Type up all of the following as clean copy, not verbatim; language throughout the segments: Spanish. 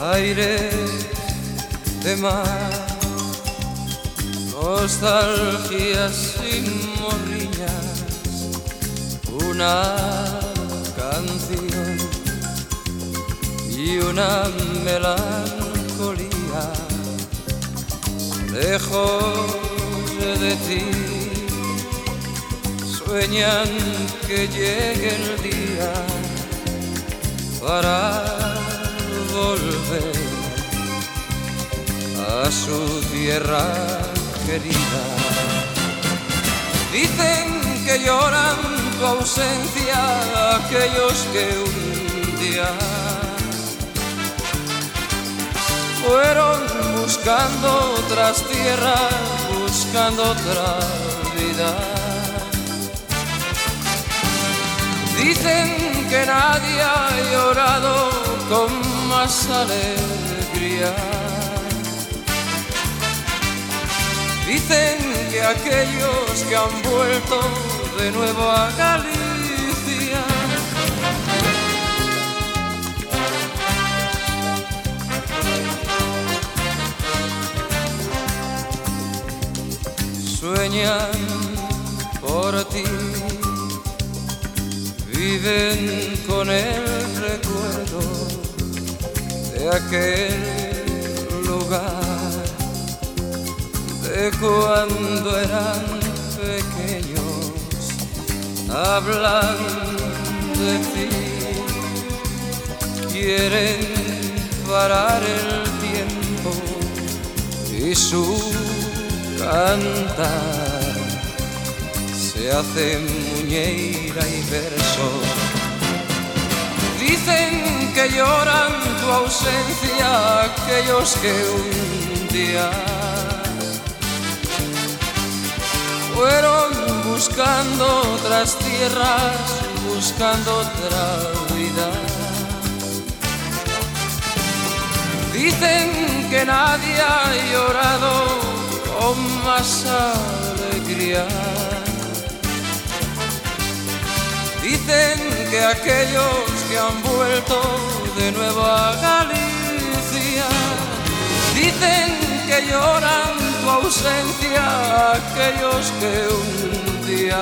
aire de mar, nostalgias sin morriñas, una canción y una melancolía. Lejos de ti sueñan que llegue el día para volver a su tierra querida. Dicen que lloran tu ausencia aquellos que un día fueron buscando otras tierras, buscando otra vida. Dicen que nadie ha llorado con más alegría. Dicen que aquellos que han vuelto de nuevo a Galicia sueñan por ti, viven con el recuerdo de aquel lugar, de cuando eran pequeños, hablan de ti, quieren parar el tiempo y su cantar se hace muñeira y verso. Dicen que lloran tu ausencia aquellos que un día fueron buscando otras tierras, buscando otra vida. Dicen que nadie ha llorado con más alegría. Dicen que aquellos que han vuelto de nuevo a Galicia, dicen que lloran tu ausencia aquellos que un día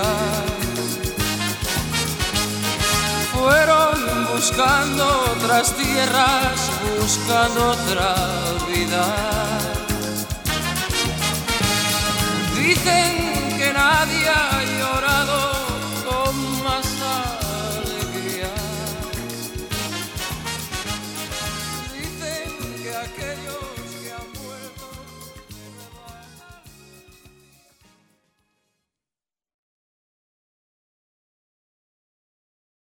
fueron buscando otras tierras, buscando otra vida. Dicen